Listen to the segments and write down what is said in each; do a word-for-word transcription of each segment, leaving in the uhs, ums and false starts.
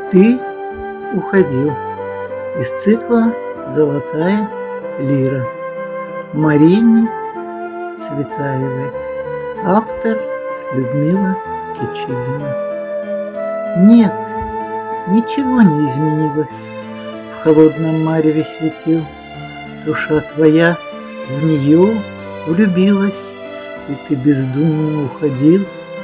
Ты уходил из цикла «Золотая лира» Марине Цветаевой. Автор Людмила Кичигина. Нет, ничего не изменилось. В холодном мареве светил. Душа твоя в нее влюбилась, и ты бездумно уходил.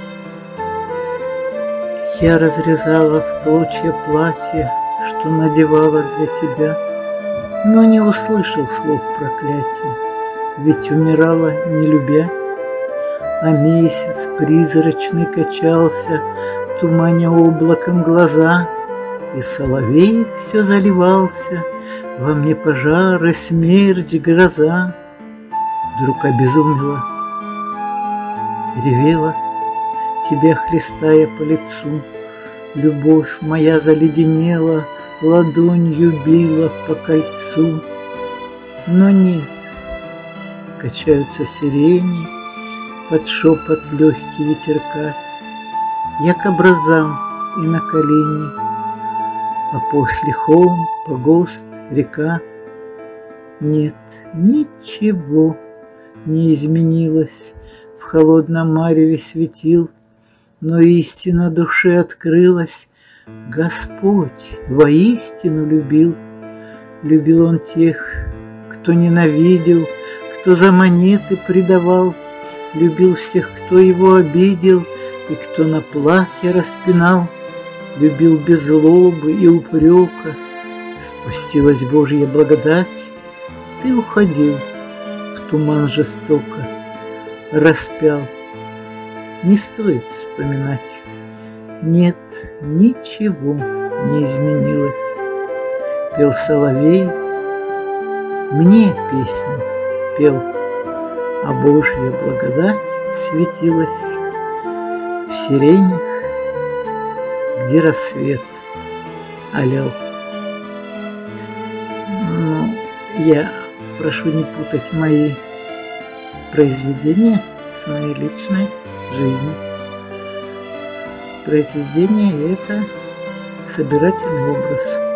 Я разрезала в клочья платье, что надевала для тебя, но не услышал слов проклятия, ведь умирала, не любя. А месяц призрачный качался, туманя облаком глаза, и соловей все заливался, во мне пожары, смерть, гроза. Вдруг обезумела, ревела, тебя хлестая по лицу. Любовь моя заледенела, ладонью била по кольцу. Но нет, качаются сирени под шепот легкий ветерка. Я к образам и на колени, а после холм, погост, река. Нет, ничего не изменилось, в холодном мареве светил, но истина душе открылась. Господь воистину любил. Любил Он тех, кто ненавидел, кто за монеты предавал. Любил всех, кто Его обидел и кто на плахе распинал. Любил без злобы и упрека. Спустилась Божья благодать. Ты уходил в туман жестоко, распял. Не стоит вспоминать. Нет, ничего не изменилось. Пел соловей, мне песни пел, а Божья благодать светилась в сиренях, где рассвет алел. Ну, я прошу не путать мои произведения с моей личной жизнью. Произведение — это собирательный образ.